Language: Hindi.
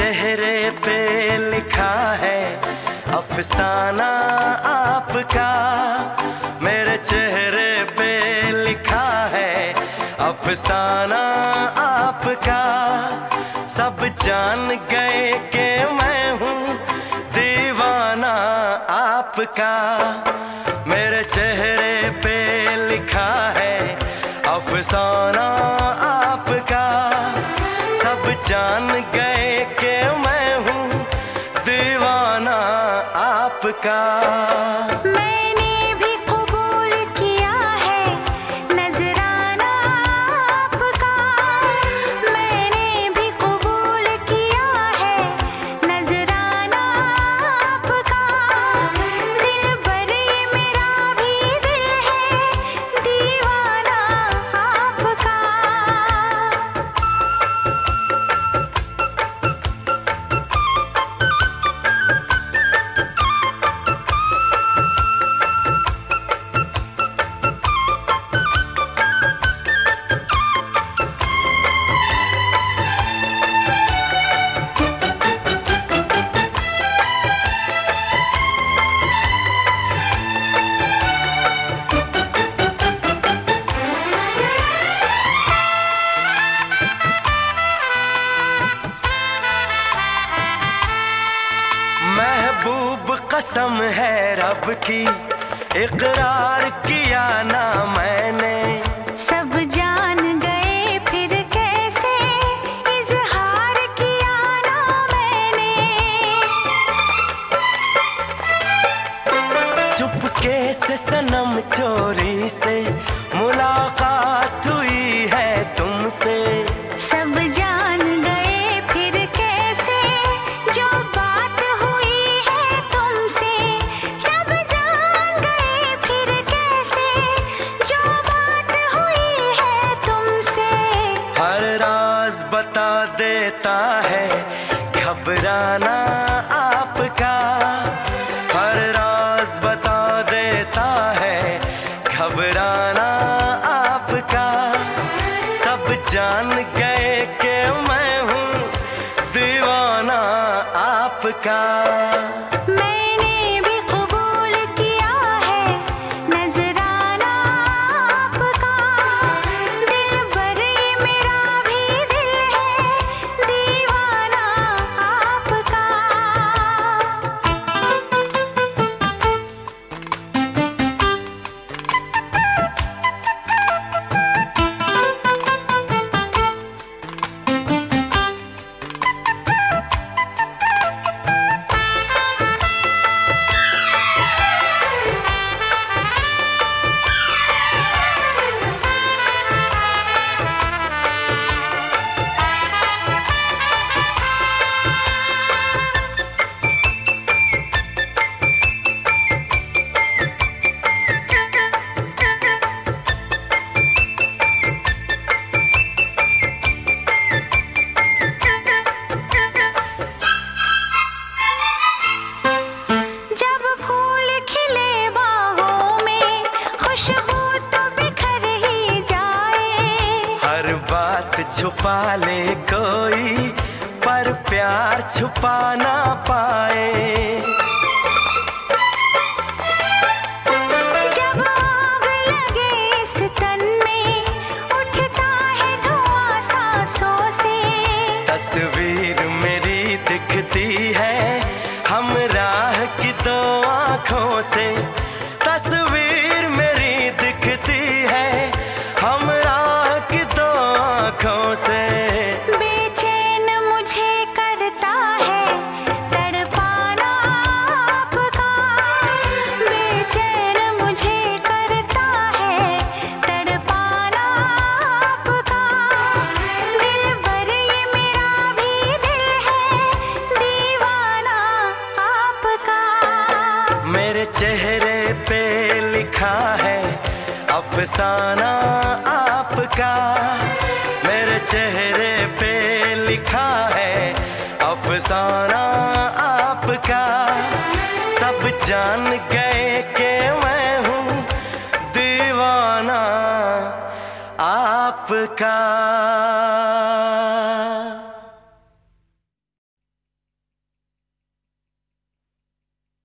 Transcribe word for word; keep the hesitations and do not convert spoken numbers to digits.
चेहरे पे लिखा है अफसाना आपका, मेरे चेहरे पे लिखा है अफसाना आपका। सब जान गए कि मैं हूँ दीवाना आपका, मेरे चेहरे पे लिखा है अफसाना आपका। सब जान गए कि मैं हूँ दीवाना आपका। महबूब कसम है रब की, इकरार किया ना मैंने। सब जान गए फिर कैसे इजहार किया ना मैंने। चुपके से सनम चोरी से मुलाकात हुई है तुमसे। सब जान गए फिर कैसे जो बात हुई है तुमसे। सब जान गए फिर कैसे जो बात हुई है तुमसे। हर राज बता देता है घबराना आपका, हर राज बता देता है घबराना आपका। सब जान गए कि मैं हूँ दीवाना आपका। मैंने भी कबूल किया है नजराना आपका। दिल भर ये मेरा भी दिल है दीवाना आपका। जब फूल खिले बागों में खुशबू तो बिखर ही जाए। हर बात छुपा ले कोई पर प्यार छुपा ना पाए। जब आग लगे इस तन में उठता है धुआं सांसों से। तस्वीर मेरी दिखती है हम राह की दो आँखों से। तस्वीर मेरी दिखती है हम राह की दो आँखों से। बेचैन मुझे करता है तड़पाना आपका। बेचैन मुझे करता है तड़पाना आपका। दिल भर ये मेरा भी दिल है दीवाना आपका। मेरे चेहरे पे लिखा है अफसाना आपका, मेरे चेहरे पे लिखा है अफसाना आपका। सब जान गए कि मैं हूँ दीवाना आपका।